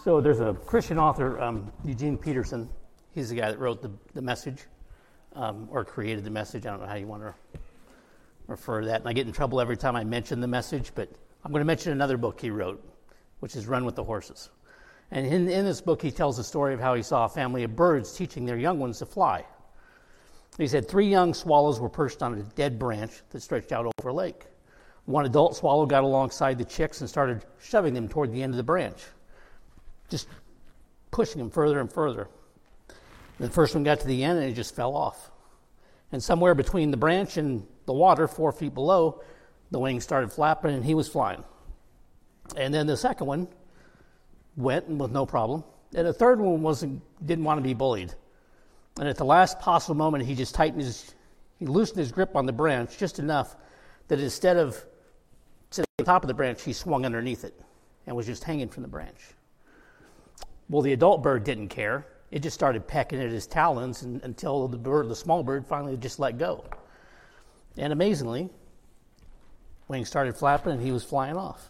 So there's a Christian author, Eugene Peterson. He's the guy that wrote the Message, or created the Message. I don't know how you want to refer to that. And I get in trouble every time I mention the Message, but I'm going to mention another book he wrote, which is Run with the Horses. And in this book, he tells the story of how he saw a family of birds teaching their young ones to fly. He said 3 young swallows were perched on a dead branch that stretched out over a lake. One adult swallow got alongside the chicks and started shoving them toward the end of the branch, just pushing them further and further. And the first one got to the end and it just fell off. And somewhere between the branch and the water, 4 feet below, the wings started flapping and he was flying. And then the second one went with no problem. And the third one didn't want to be bullied. And at the last possible moment, he just he loosened his grip on the branch just enough that instead of sitting on top of the branch, he swung underneath it and was just hanging from the branch. Well, the adult bird didn't care. It just started pecking at his talons until the small bird finally just let go. And amazingly, wings started flapping and he was flying off.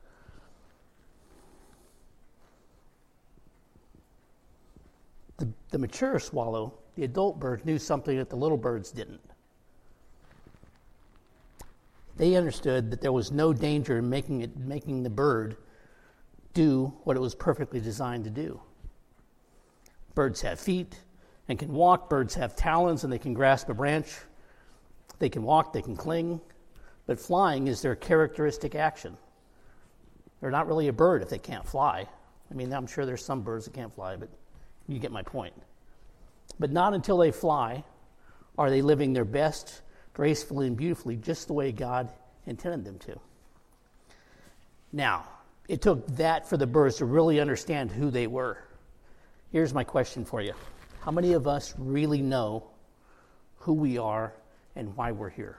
The mature swallow, the adult bird, knew something that the little birds didn't. They understood that there was no danger in making the bird do what it was perfectly designed to do. Birds have feet and can walk. Birds have talons and they can grasp a branch. They can walk, they can cling. But flying is their characteristic action. They're not really a bird if they can't fly. I mean, I'm sure there's some birds that can't fly, but you get my point. But not until they fly are they living their best, gracefully and beautifully, just the way God intended them to. Now, it took that for the birds to really understand who they were. Here's my question for you. How many of us really know who we are and why we're here?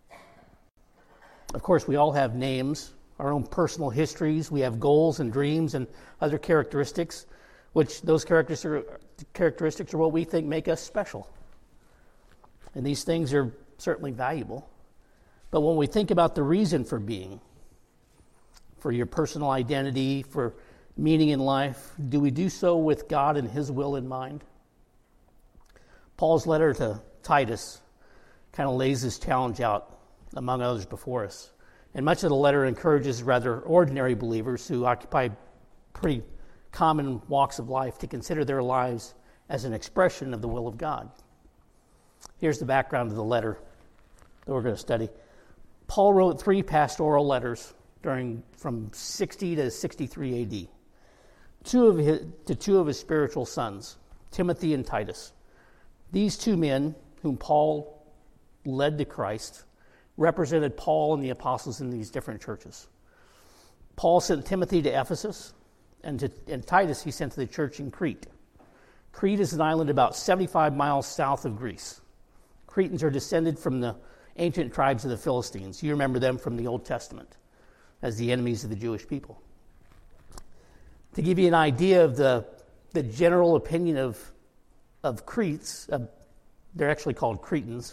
Of course, we all have names, our own personal histories. We have goals and dreams and other characteristics, which those characteristics are what we think make us special. And these things are certainly valuable. But when we think about the reason for being, for your personal identity, for meaning in life, do we do so with God and His will in mind? Paul's letter to Titus kind of lays this challenge out, among others before us. And much of the letter encourages rather ordinary believers who occupy pretty common walks of life to consider their lives as an expression of the will of God. Here's the background of the letter that we're going to study. Paul wrote 3 pastoral letters from 60 to 63 AD. Two of his spiritual sons, Timothy and Titus. These 2 men, whom Paul led to Christ, represented Paul and the apostles in these different churches. Paul sent Timothy to Ephesus, and Titus he sent to the church in Crete. Crete is an island about 75 miles south of Greece. Cretans are descended from the ancient tribes of the Philistines. You remember them from the Old Testament as the enemies of the Jewish people. To give you an idea of the general opinion of Cretes, they're actually called Cretans.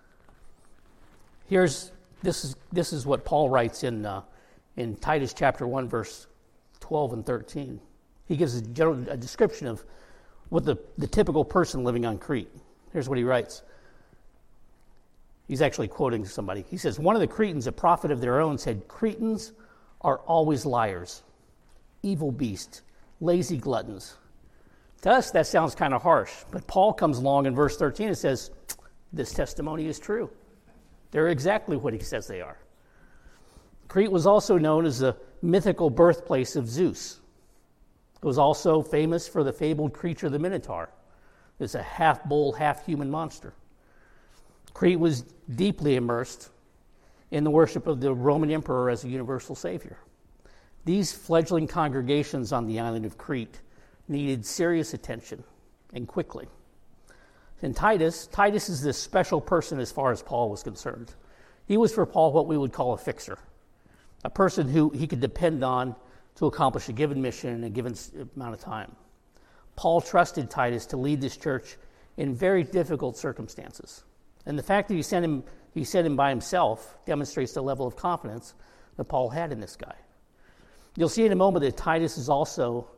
This is what Paul writes in Titus chapter 1, verse 12 and 13. He gives a description of what the typical person living on Crete. Here's what he writes. He's actually quoting somebody. He says, one of the Cretans, a prophet of their own, said, Cretans are always liars, evil beasts, lazy gluttons. To us, that sounds kind of harsh, but Paul comes along in verse 13 and says, this testimony is true. They're exactly what he says they are. Crete was also known as the mythical birthplace of Zeus. It was also famous for the fabled creature, the Minotaur. It's a half-bull, half-human monster. Crete was deeply immersed in the worship of the Roman emperor as a universal savior. These fledgling congregations on the island of Crete needed serious attention, and quickly. And Titus is this special person as far as Paul was concerned. He was for Paul what we would call a fixer, a person who he could depend on to accomplish a given mission in a given amount of time. Paul trusted Titus to lead this church in very difficult circumstances. And the fact that he sent him by himself demonstrates the level of confidence that Paul had in this guy. You'll see in a moment that Titus is also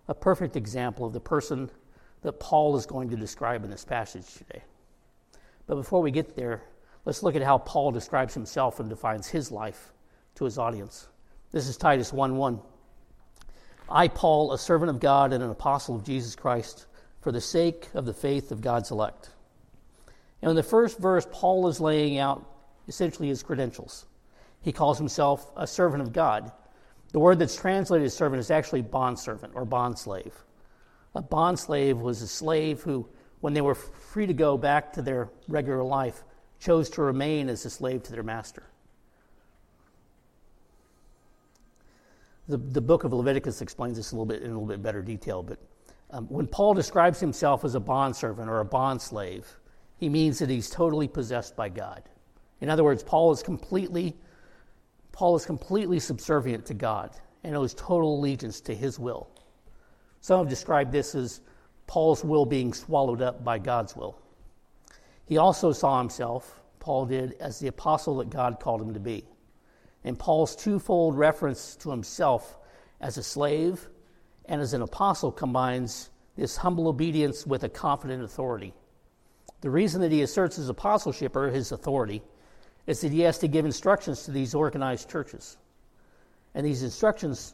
a perfect example of the person that Paul is going to describe in this passage today. But before we get there, let's look at how Paul describes himself and defines his life to his audience. This is Titus 1:1. I, Paul, a servant of God and an apostle of Jesus Christ, for the sake of the faith of God's elect. And in the first verse, Paul is laying out essentially his credentials. He calls himself a servant of God. The word that's translated as servant is actually bondservant or bondslave. A bondslave was a slave who, when they were free to go back to their regular life, chose to remain as a slave to their master. The book of Leviticus explains this in a little bit better detail, but when Paul describes himself as a bondservant or a bondslave, he means that he's totally possessed by God. In other words, Paul is completely subservient to God and owes total allegiance to his will. Some have described this as Paul's will being swallowed up by God's will. He also saw himself, Paul did, as the apostle that God called him to be. And Paul's twofold reference to himself as a slave and as an apostle combines this humble obedience with a confident authority. The reason that he asserts his apostleship or his authority is that he has to give instructions to these organized churches. And these instructions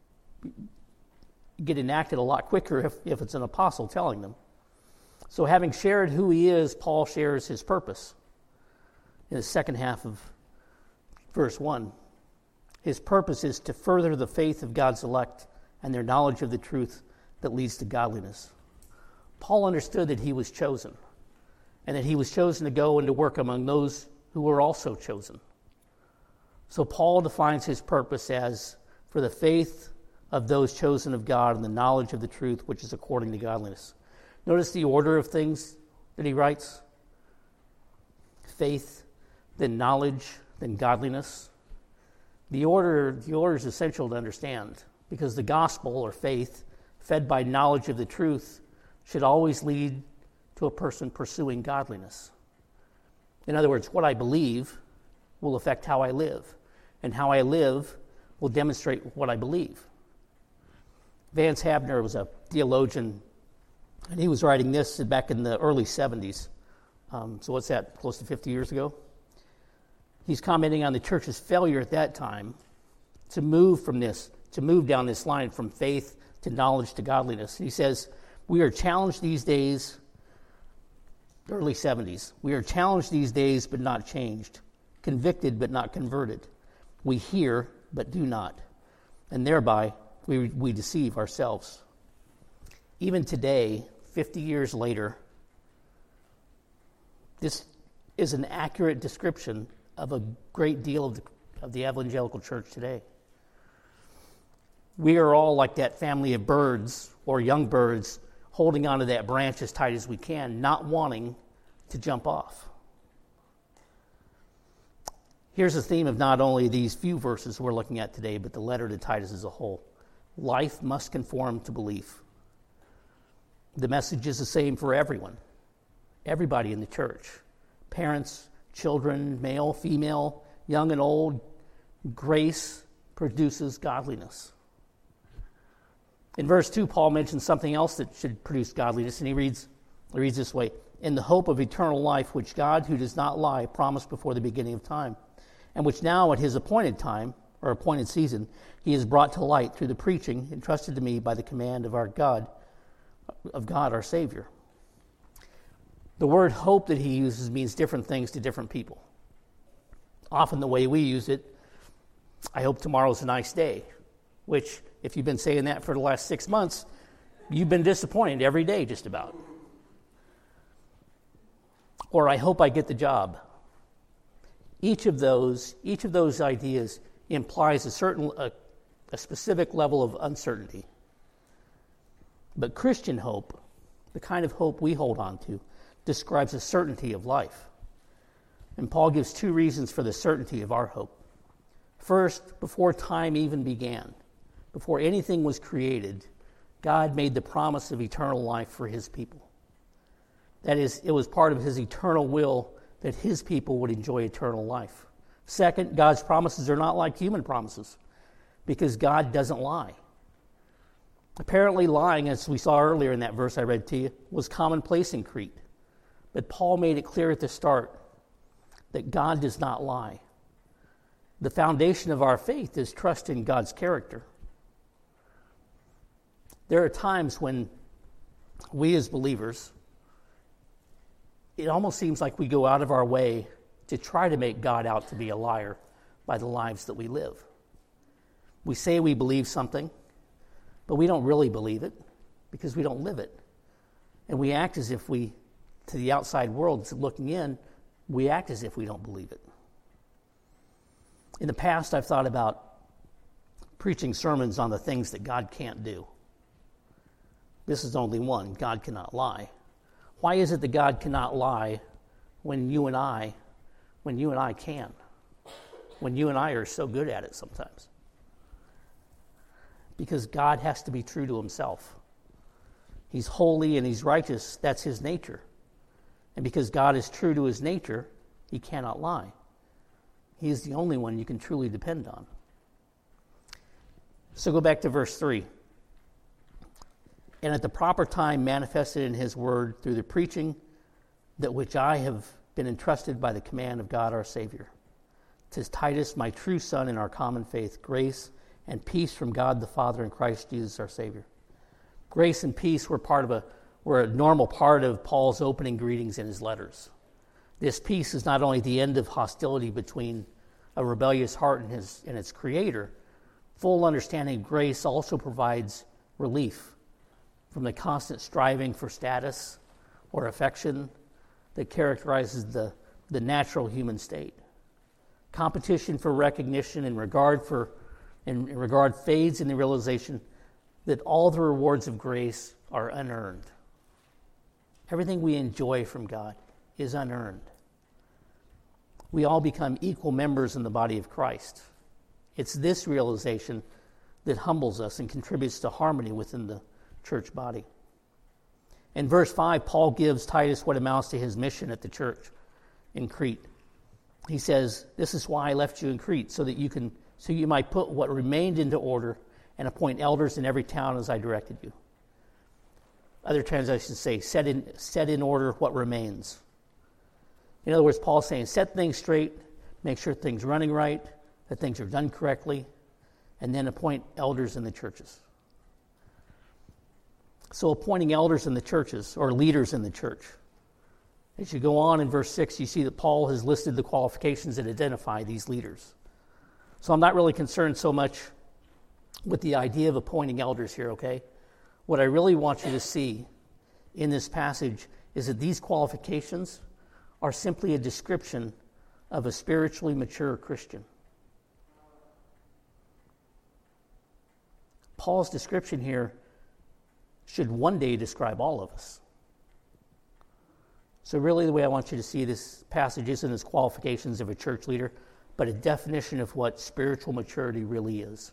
get enacted a lot quicker if it's an apostle telling them. So having shared who he is, Paul shares his purpose. In the second half of verse 1, his purpose is to further the faith of God's elect and their knowledge of the truth that leads to godliness. Paul understood that he was chosen, and that he was chosen to go and to work among those who were also chosen. So Paul defines his purpose as for the faith of those chosen of God and the knowledge of the truth which is according to godliness. Notice the order of things that he writes. Faith, then knowledge, then godliness. The order is essential to understand because the gospel or faith, fed by knowledge of the truth, should always lead to a person pursuing godliness. In other words, what I believe will affect how I live, and how I live will demonstrate what I believe. Vance Havner was a theologian, and he was writing this back in the early 70s. So what's that, close to 50 years ago? He's commenting on the church's failure at that time to move down this line from faith to knowledge to godliness. He says, we are challenged these days, early 70s, we are challenged these days but not changed, convicted but not converted. We hear but do not, and thereby we deceive ourselves. Even today, 50 years later, this is an accurate description of a great deal of the evangelical church today. We are all like that family of birds or young birds holding onto that branch as tight as we can, not wanting to jump off. Here's the theme of not only these few verses we're looking at today, but the letter to Titus as a whole. Life must conform to belief. The message is the same for everyone, everybody in the church. Parents, children, male, female, young and old. Grace produces godliness. In verse 2, Paul mentions something else that should produce godliness, and he reads this way, in the hope of eternal life, which God, who does not lie, promised before the beginning of time, and which now at his appointed time, or appointed season, he has brought to light through the preaching entrusted to me by the command of God our Savior. The word hope that he uses means different things to different people. Often the way we use it, I hope tomorrow's a nice day, which, if you've been saying that for the last 6 months, you've been disappointed every day just about. Or I hope I get the job. Each of those ideas implies a specific level of uncertainty. But Christian hope, the kind of hope we hold on to, describes a certainty of life. And Paul gives 2 reasons for the certainty of our hope. First, before time even began, before anything was created, God made the promise of eternal life for his people. That is, it was part of his eternal will that his people would enjoy eternal life. Second, God's promises are not like human promises because God doesn't lie. Apparently lying, as we saw earlier in that verse I read to you, was commonplace in Crete. But Paul made it clear at the start that God does not lie. The foundation of our faith is trust in God's character. There are times when we as believers, it almost seems like we go out of our way to try to make God out to be a liar by the lives that we live. We say we believe something, but we don't really believe it because we don't live it. And we act as if we, to the outside world looking in, we act as if we don't believe it. In the past, I've thought about preaching sermons on the things that God can't do. This is only one. God cannot lie. Why is it that God cannot lie when you and I can? When you and I are so good at it sometimes? Because God has to be true to himself. He's holy and he's righteous. That's his nature. And because God is true to his nature, he cannot lie. He is the only one you can truly depend on. So go back to verse 3. And at the proper time manifested in his word through the preaching that which I have been entrusted by the command of God our Savior. 'Tis Titus, my true son in our common faith, grace and peace from God the Father and Christ Jesus our Savior. Grace and peace were a normal part of Paul's opening greetings in his letters. This peace is not only the end of hostility between a rebellious heart and its creator. Full understanding of grace also provides relief from the constant striving for status or affection that characterizes the natural human state. Competition for recognition and regard fades in the realization that all the rewards of grace are unearned. Everything we enjoy from God is unearned. We all become equal members in the body of Christ. It's this realization that humbles us and contributes to harmony within the church body. In verse 5, Paul gives Titus what amounts to his mission at the church in Crete. He says, "This is why I left you in Crete, so you might put what remained into order and appoint elders in every town as I directed you." Other translations say, set in order what remains. In other words, Paul's saying, set things straight, make sure things are running right, that things are done correctly, and then appoint elders in the churches. So appointing elders in the churches, or leaders in the church. As you go on in verse 6, you see that Paul has listed the qualifications that identify these leaders. So I'm not really concerned so much with the idea of appointing elders here, okay? What I really want you to see in this passage is that these qualifications are simply a description of a spiritually mature Christian. Paul's description here should one day describe all of us. So really the way I want you to see this passage isn't as qualifications of a church leader, but a definition of what spiritual maturity really is.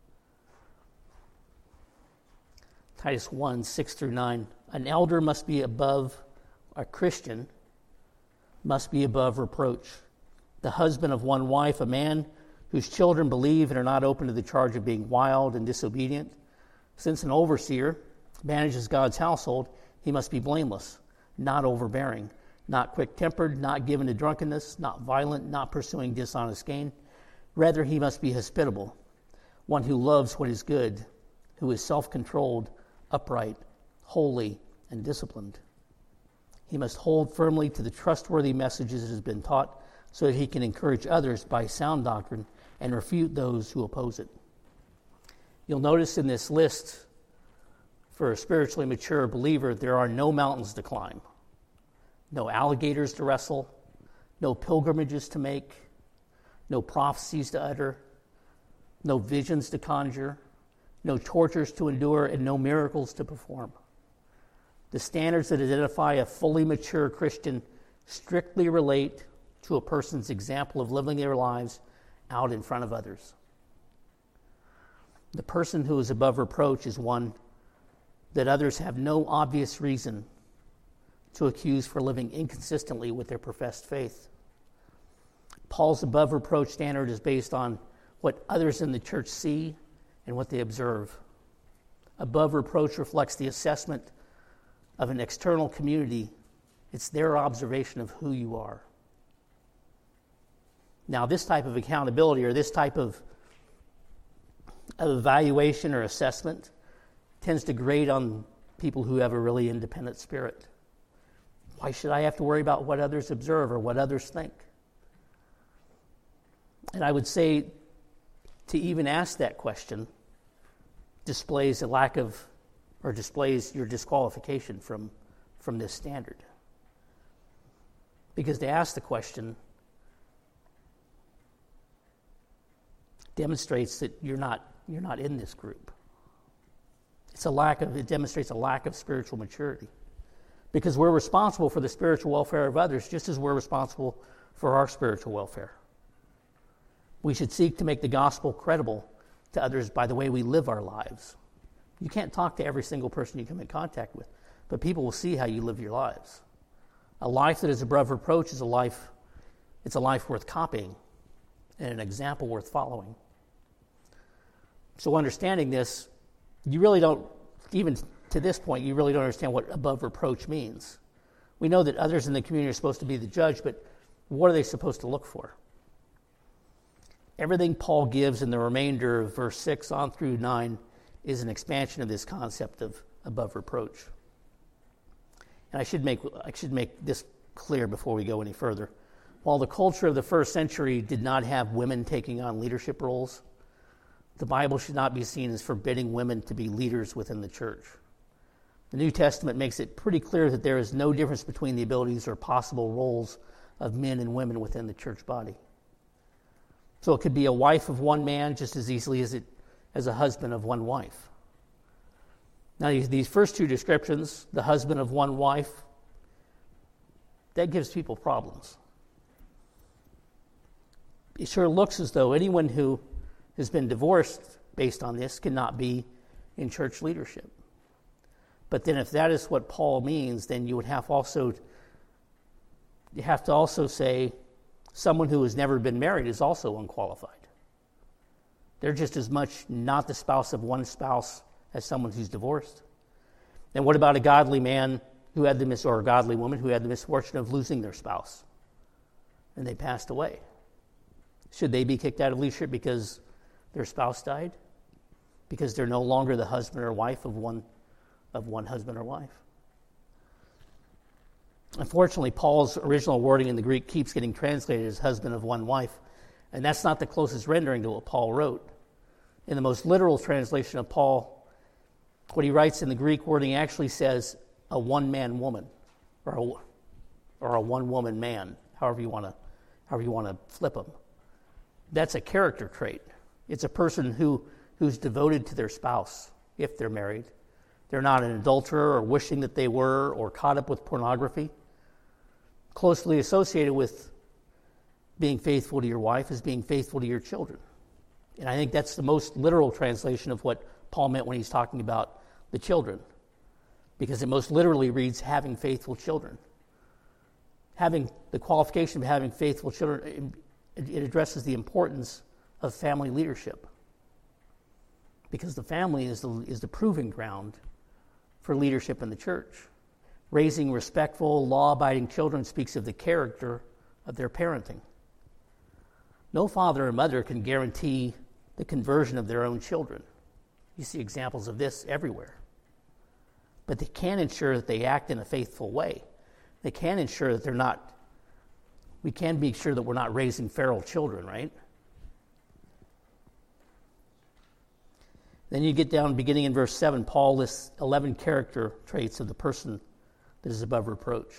Titus 1, 6 through 9. An elder must be above, a Christian must be above reproach. The husband of one wife, a man whose children believe and are not open to the charge of being wild and disobedient. Since an overseer manages God's household, he must be blameless, not overbearing, not quick-tempered, not given to drunkenness, not violent, not pursuing dishonest gain. Rather, he must be hospitable, one who loves what is good, who is self-controlled, upright, holy, and disciplined. He must hold firmly to the trustworthy messages that has been taught so that he can encourage others by sound doctrine and refute those who oppose it. You'll notice in this list, for a spiritually mature believer, there are no mountains to climb, no alligators to wrestle, no pilgrimages to make, no prophecies to utter, no visions to conjure, no tortures to endure, and no miracles to perform. The standards that identify a fully mature Christian strictly relate to a person's example of living their lives out in front of others. The person who is above reproach is one that others have no obvious reason to accuse for living inconsistently with their professed faith. Paul's above reproach standard is based on what others in the church see and what they observe. Above reproach reflects the assessment of an external community. It's their observation of who you are. Now, this type of accountability or this type of evaluation or assessment tends to grate on people who have a really independent spirit. Why should I have to worry about what others observe or what others think? And I would say to even ask that question displays a lack of, or displays your disqualification from this standard. Because to ask the question demonstrates that you're not in this group. It demonstrates a lack of spiritual maturity. Because we're responsible for the spiritual welfare of others just as we're responsible for our spiritual welfare. We should seek to make the gospel credible to others by the way we live our lives. You can't talk to every single person you come in contact with, but people will see how you live your lives. A life that is above reproach is a life worth copying and an example worth following. So understanding this, you really don't, even to this point, you really don't understand what above reproach means. We know that others in the community are supposed to be the judge, but what are they supposed to look for? Everything Paul gives in the remainder of verse 6 on through 9 is an expansion of this concept of above reproach. And I should make this clear before we go any further. While the culture of the first century did not have women taking on leadership roles, the Bible should not be seen as forbidding women to be leaders within the church. The New Testament makes it pretty clear that there is no difference between the abilities or possible roles of men and women within the church body. So it could be a wife of one man just as easily as a husband of one wife. Now these first two descriptions, the husband of one wife, that gives people problems. It sure looks as though anyone who has been divorced based on this cannot be in church leadership. But then if that is what Paul means, then you would have to also say someone who has never been married is also unqualified. They're just as much not the spouse of one spouse as someone who's divorced. And what about a godly man who had or a godly woman who had the misfortune of losing their spouse and they passed away? Should they be kicked out of leadership because their spouse died? Because they're no longer the husband or wife of one husband or wife? Unfortunately, Paul's original wording in the Greek keeps getting translated as husband of one wife, and that's not the closest rendering to what Paul wrote. In the most literal translation of Paul, what he writes in the Greek wording actually says a one-man woman, or a one-woman man, however you want to flip them. That's a character trait. It's a person who's devoted to their spouse, if they're married. They're not an adulterer or wishing that they were or caught up with pornography. Closely associated with being faithful to your wife is being faithful to your children. And I think that's the most literal translation of what Paul meant when he's talking about the children, because it most literally reads having faithful children. Having the qualification of having faithful children, it addresses the importance of family leadership, because the family is the proving ground for leadership in the church. Raising respectful, law-abiding children speaks of the character of their parenting. No father or mother can guarantee the conversion of their own children. You see examples of this everywhere. But they can ensure that they act in a faithful way. They can ensure that we can be sure that we're not raising feral children, right? Then you get down, beginning in verse 7, Paul lists 11 character traits of the person that is above reproach.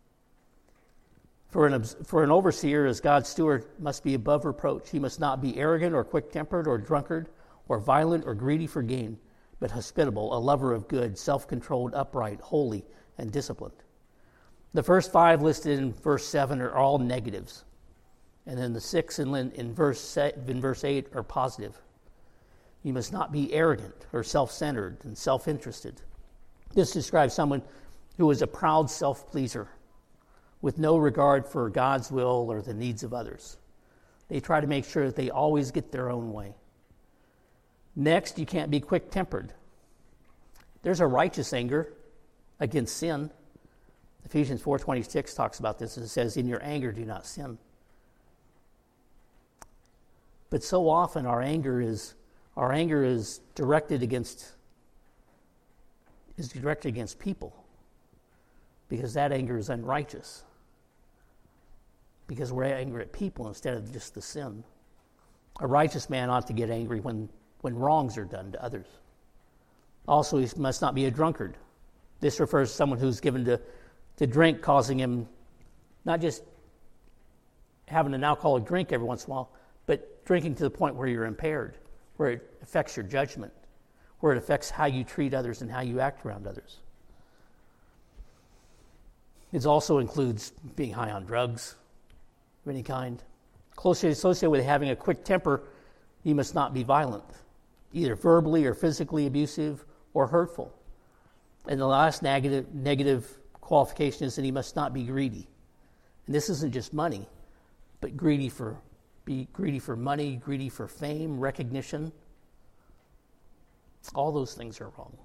For an overseer as God's steward must be above reproach. He must not be arrogant or quick-tempered or drunkard or violent or greedy for gain, but hospitable, a lover of good, self-controlled, upright, holy, and disciplined. The first 5 listed in verse 7 are all negatives. And then the 6 in verse 8 are positive. You must not be arrogant or self-centered and self-interested. This describes someone who is a proud self-pleaser with no regard for God's will or the needs of others. They try to make sure that they always get their own way. Next, you can't be quick-tempered. There's a righteous anger against sin. Ephesians 4:26 talks about this. It says, in your anger, do not sin. But so often our anger is directed against people, because that anger is unrighteous. Because we're angry at people instead of just the sin. A righteous man ought to get angry when wrongs are done to others. Also, he must not be a drunkard. This refers to someone who's given to drink, causing him not just having an alcoholic drink every once in a while, but drinking to the point where you're impaired, where it affects your judgment, where it affects how you treat others and how you act around others. It also includes being high on drugs of any kind. Closely associated with having a quick temper, you must not be violent, either verbally or physically abusive or hurtful. And the last negative qualification is that he must not be greedy. And this isn't just money, but greedy for money, greedy for fame, recognition. All those things are wrong.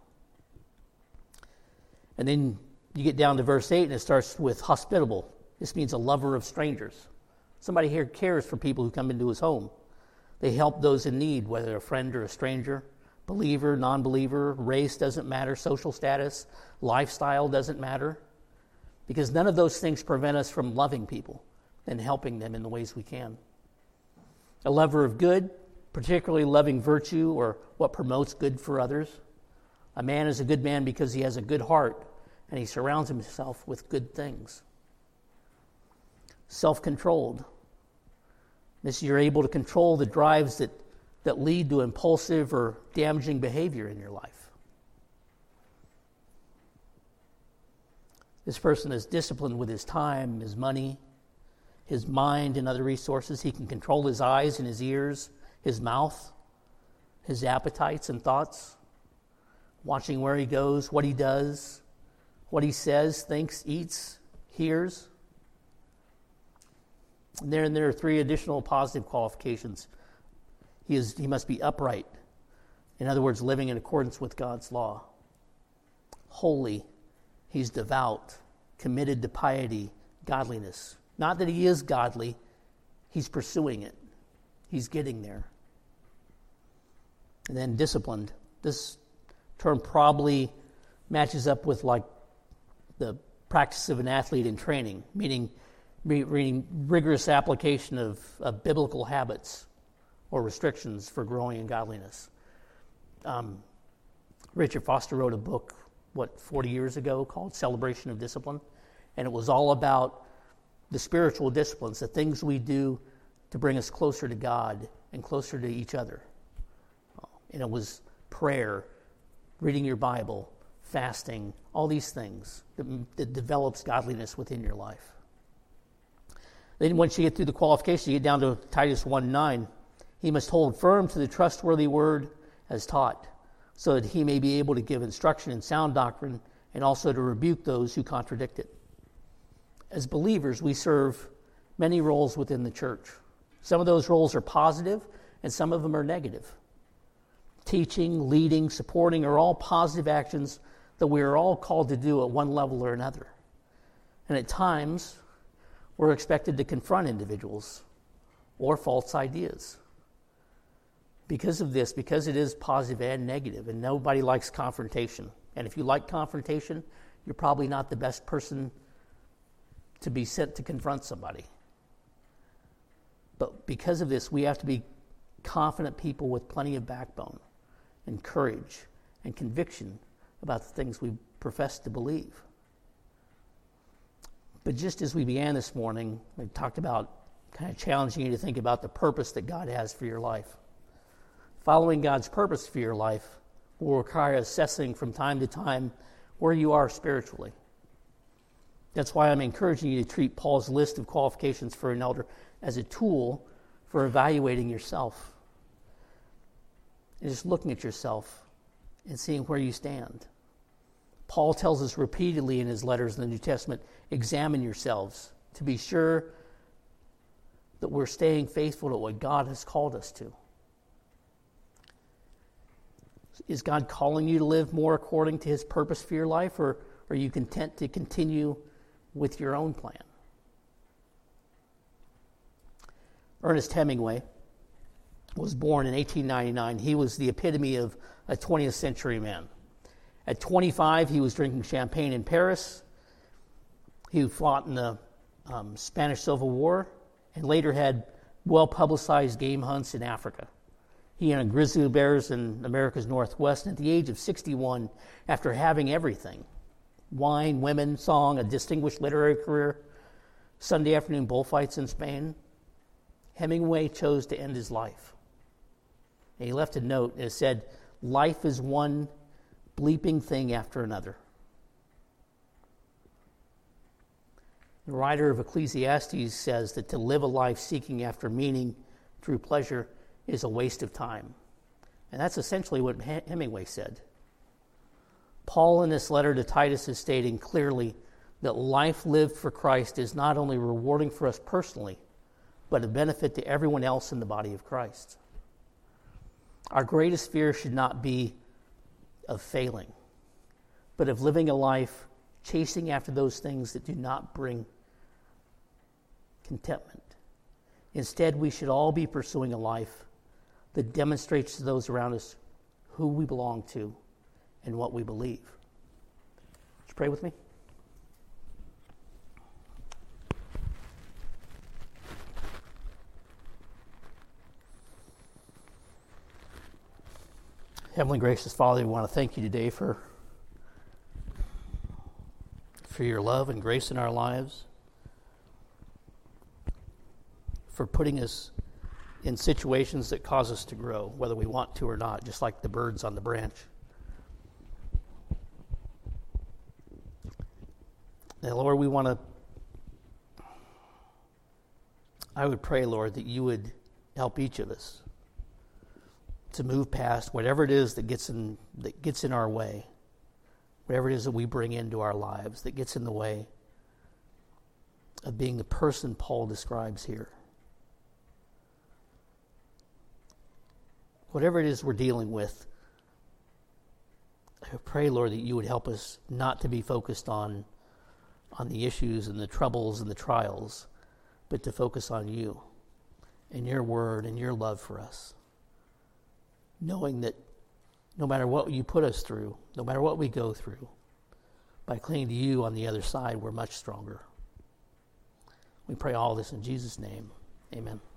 And then you get down to verse 8, and it starts with hospitable. This means a lover of strangers. Somebody here cares for people who come into his home. They help those in need, whether a friend or a stranger, believer, non-believer, race doesn't matter, social status, lifestyle doesn't matter, because none of those things prevent us from loving people and helping them in the ways we can. A lover of good, particularly loving virtue or what promotes good for others. A man is a good man because he has a good heart and he surrounds himself with good things. Self-controlled. This you're able to control the drives that lead to impulsive or damaging behavior in your life. This person is disciplined with his time, his money, his mind, and other resources. He can control his eyes and his ears, his mouth, his appetites and thoughts, watching where he goes, what he does, what he says, thinks, eats, hears. And there are 3 additional positive qualifications. He must be upright. In other words, living in accordance with God's law. Holy. He's devout, committed to piety, godliness. Not that he is godly, he's pursuing it. He's getting there. And then disciplined. This term probably matches up with like the practice of an athlete in training, meaning rigorous application of biblical habits or restrictions for growing in godliness. Richard Foster wrote a book, 40 years ago, called Celebration of Discipline, and it was all about the spiritual disciplines, the things we do to bring us closer to God and closer to each other. And it was prayer, reading your Bible, fasting, all these things that develops godliness within your life. Then once you get through the qualifications, you get down to Titus 1:9. He must hold firm to the trustworthy word as taught, so that he may be able to give instruction in sound doctrine and also to rebuke those who contradict it. As believers, we serve many roles within the church. Some of those roles are positive and some of them are negative. Teaching, leading, supporting are all positive actions that we are all called to do at one level or another. And at times, we're expected to confront individuals or false ideas. Because of this, because it is positive and negative, and nobody likes confrontation. And if you like confrontation, you're probably not the best person to be sent to confront somebody. But because of this, we have to be confident people with plenty of backbone and courage and conviction about the things we profess to believe. But just as we began this morning, we talked about kind of challenging you to think about the purpose that God has for your life. Following God's purpose for your life will require assessing from time to time where you are spiritually. That's why I'm encouraging you to treat Paul's list of qualifications for an elder as a tool for evaluating yourself. And just looking at yourself and seeing where you stand. Paul tells us repeatedly in his letters in the New Testament, examine yourselves to be sure that we're staying faithful to what God has called us to. Is God calling you to live more according to his purpose for your life, or are you content to continue with your own plan? Ernest Hemingway was born in 1899. He was the epitome of a 20th century man. At 25, he was drinking champagne in Paris. He fought in the Spanish Civil War and later had well-publicized game hunts in Africa. He hunted grizzly bears in America's Northwest, and at the age of 61, after having everything, wine, women, song, a distinguished literary career, Sunday afternoon bullfights in Spain, Hemingway chose to end his life. And he left a note, and it said, "Life is one bleeping thing after another." The writer of Ecclesiastes says that to live a life seeking after meaning through pleasure is a waste of time. And that's essentially what Hemingway said. Paul in this letter to Titus is stating clearly that life lived for Christ is not only rewarding for us personally, but a benefit to everyone else in the body of Christ. Our greatest fear should not be of failing, but of living a life chasing after those things that do not bring contentment. Instead, we should all be pursuing a life that demonstrates to those around us who we belong to and what we believe. Would you pray with me? Heavenly gracious Father, we want to thank you today for your love and grace in our lives, for putting us in situations that cause us to grow, whether we want to or not, just like the birds on the branch. And Lord, I would pray, Lord, that you would help each of us to move past whatever it is that gets in our way, whatever it is that we bring into our lives that gets in the way of being the person Paul describes here. Whatever it is we're dealing with, I pray, Lord, that you would help us not to be focused on the issues and the troubles and the trials, but to focus on you and your word and your love for us. Knowing that no matter what you put us through, no matter what we go through, by clinging to you on the other side, we're much stronger. We pray all this in Jesus' name. Amen.